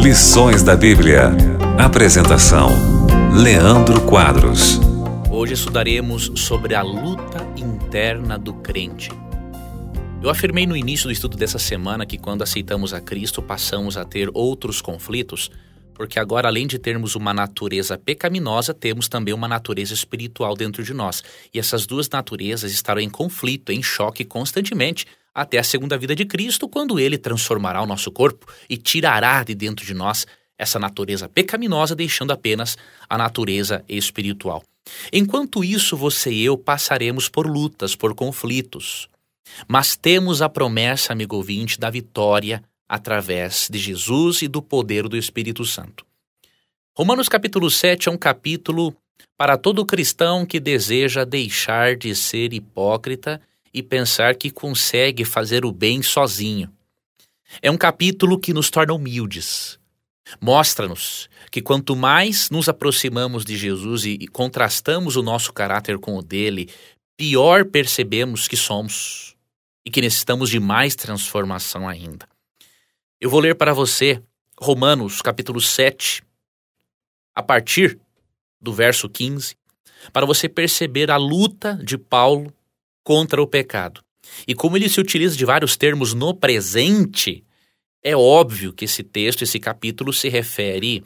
Lições da Bíblia. Apresentação: Leandro Quadros. Hoje estudaremos sobre a luta interna do crente. Eu afirmei no início do estudo dessa semana que quando aceitamos a Cristo passamos a ter outros conflitos, porque agora, além de termos uma natureza pecaminosa, temos também uma natureza espiritual dentro de nós. E essas duas naturezas estarão em conflito, em choque constantemente, até a segunda vinda de Cristo, quando Ele transformará o nosso corpo e tirará de dentro de nós essa natureza pecaminosa, deixando apenas a natureza espiritual. Enquanto isso, você e eu passaremos por lutas, por conflitos. Mas temos a promessa, amigo ouvinte, da vitória através de Jesus e do poder do Espírito Santo. Romanos capítulo 7 é um capítulo para todo cristão que deseja deixar de ser hipócrita e pensar que consegue fazer o bem sozinho. É um capítulo que nos torna humildes. Mostra-nos que quanto mais nos aproximamos de Jesus e contrastamos o nosso caráter com o dele, pior percebemos que somos e que necessitamos de mais transformação ainda. Eu vou ler para você Romanos capítulo 7, a partir do verso 15, para você perceber a luta de Paulo contra o pecado. E como ele se utiliza de vários termos no presente, é óbvio que esse texto, esse capítulo se refere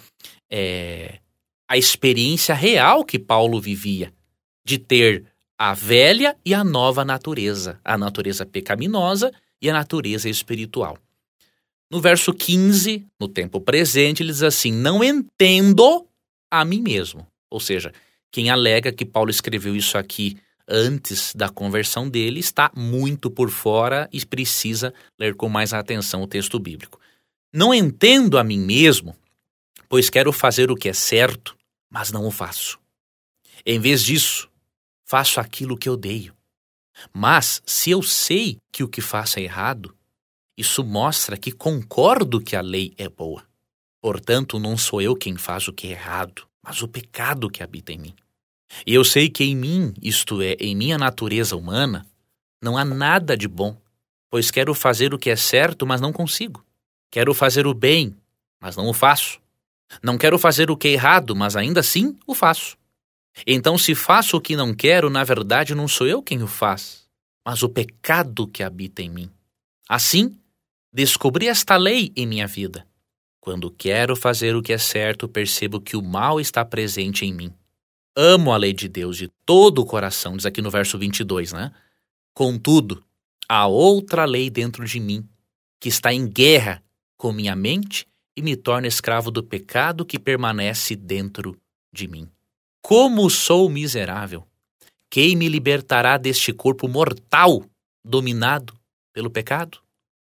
à experiência real que Paulo vivia, de ter a velha e a nova natureza, a natureza pecaminosa e a natureza espiritual. No verso 15, no tempo presente, ele diz assim: não entendo a mim mesmo. Ou seja, quem alega que Paulo escreveu isso aqui antes da conversão dele está muito por fora e precisa ler com mais atenção o texto bíblico. Não entendo a mim mesmo, pois quero fazer o que é certo, mas não o faço. Em vez disso, faço aquilo que odeio. Mas se eu sei que o que faço é errado, isso mostra que concordo que a lei é boa. Portanto, não sou eu quem faz o que é errado, mas o pecado que habita em mim. E eu sei que em mim, isto é, em minha natureza humana, não há nada de bom, pois quero fazer o que é certo, mas não consigo. Quero fazer o bem, mas não o faço. Não quero fazer o que é errado, mas ainda assim o faço. Então, se faço o que não quero, na verdade não sou eu quem o faz, mas o pecado que habita em mim. Assim, descobri esta lei em minha vida. Quando quero fazer o que é certo, percebo que o mal está presente em mim. Amo a lei de Deus de todo o coração, diz aqui no verso 22, né? Contudo, há outra lei dentro de mim, que está em guerra com minha mente e me torna escravo do pecado que permanece dentro de mim. Como sou miserável! Quem me libertará deste corpo mortal dominado pelo pecado?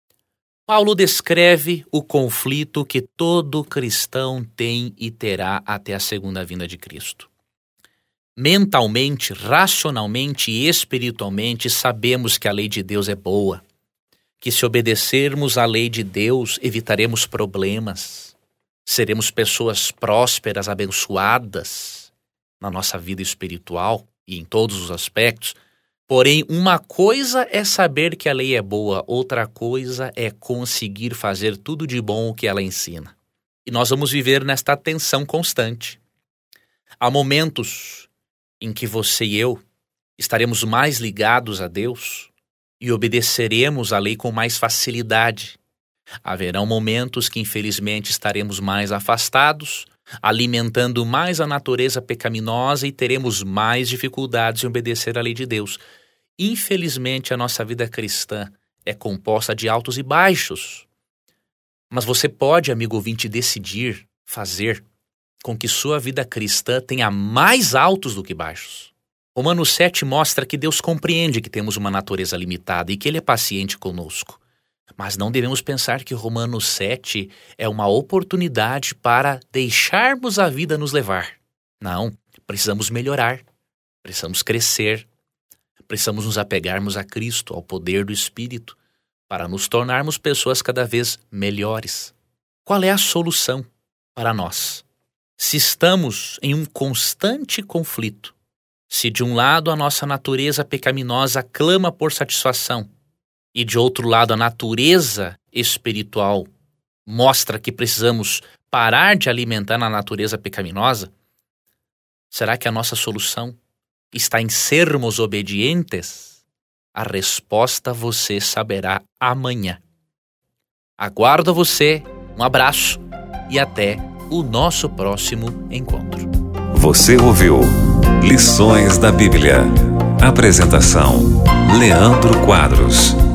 Paulo descreve o conflito que todo cristão tem e terá até a segunda vinda de Cristo. Mentalmente, racionalmente e espiritualmente sabemos que a lei de Deus é boa, que se obedecermos à lei de Deus evitaremos problemas, seremos pessoas prósperas, abençoadas na nossa vida espiritual e em todos os aspectos. Porém, uma coisa é saber que a lei é boa, outra coisa é conseguir fazer tudo de bom o que ela ensina. E nós vamos viver nesta tensão constante. Há momentos em que você e eu estaremos mais ligados a Deus e obedeceremos a lei com mais facilidade. Haverão momentos que infelizmente estaremos mais afastados, alimentando mais a natureza pecaminosa e teremos mais dificuldades em obedecer à lei de Deus. Infelizmente, a nossa vida cristã é composta de altos e baixos. Mas você pode, amigo ouvinte, decidir fazer com que sua vida cristã tenha mais altos do que baixos. Romanos 7 mostra que Deus compreende que temos uma natureza limitada e que Ele é paciente conosco. Mas não devemos pensar que Romanos 7 é uma oportunidade para deixarmos a vida nos levar. Não, precisamos melhorar, precisamos crescer, precisamos nos apegarmos a Cristo, ao poder do Espírito, para nos tornarmos pessoas cada vez melhores. Qual é a solução para nós? Se estamos em um constante conflito, se de um lado a nossa natureza pecaminosa clama por satisfação e de outro lado a natureza espiritual mostra que precisamos parar de alimentar na natureza pecaminosa? Será que a nossa solução está em sermos obedientes? A resposta você saberá amanhã. Aguardo você, um abraço e até o nosso próximo encontro. Você ouviu Lições da Bíblia. Apresentação: Leandro Quadros.